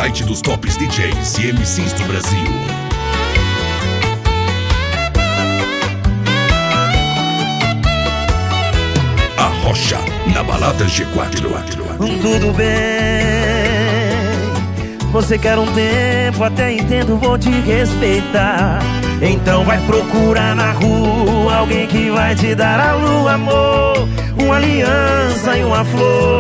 site dos tops DJs e MCs do Brasil. A Rocha, na balada G4. Tudo bem, você quer um tempo, até entendo, vou te respeitar. Então vai procurar na rua alguém que vai te dar a lua, amor, uma aliança e uma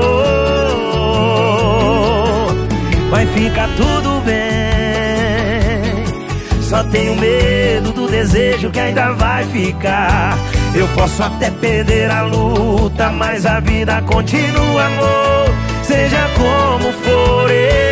flor. Vai ficar tudo bem, só tenho medo do desejo que ainda vai ficar. Eu posso até perder a luta, mas a vida continua, amor. Seja como for,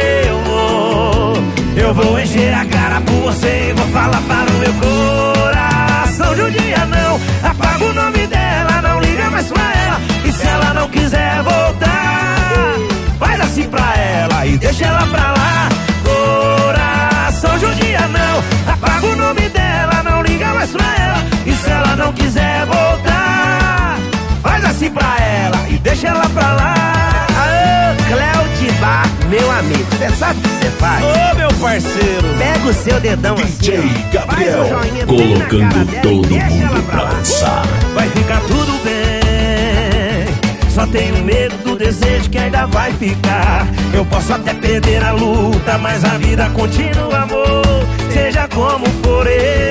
eu vou encher a cara por você e vou falar para o meu coração. De um dia não apaga o nome dela, não liga mais pra ela. E se ela não quiser voltar, faz assim pra ela e deixa ela pra lá. Coração, de um dia não apaga o nome dela, não liga mais pra ela. E se ela não quiser voltar, faz assim pra ela e deixa ela pra lá. Aô, Cleodibar, meu amigo, cê sabe o que cê faz? Ô, meu parceiro, pega o seu dedão DJ assim, Gabriel, faz o joinha bem na cara colocando dela todo e deixa ela mundo pra pra lá. dançar. Vai ficar tudo bem, só tenho medo do desejo que ainda vai ficar. Eu posso até perder a luta, mas a vida continua, amor. Seja como for,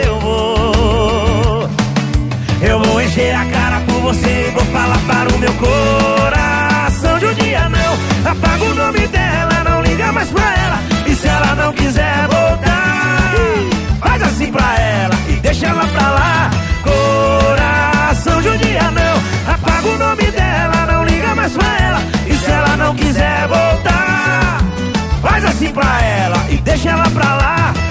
eu vou encher a cara por você e vou falar para o meu coração. De um dia não apaga o nome dela, não liga mais pra ela. E se ela não quiser voltar, faz assim pra ela e deixa ela pra lá. Coração, de um dia não apaga o nome dela, não liga mais pra ela. E se ela não quiser voltar, faz assim pra ela e deixa ela pra lá.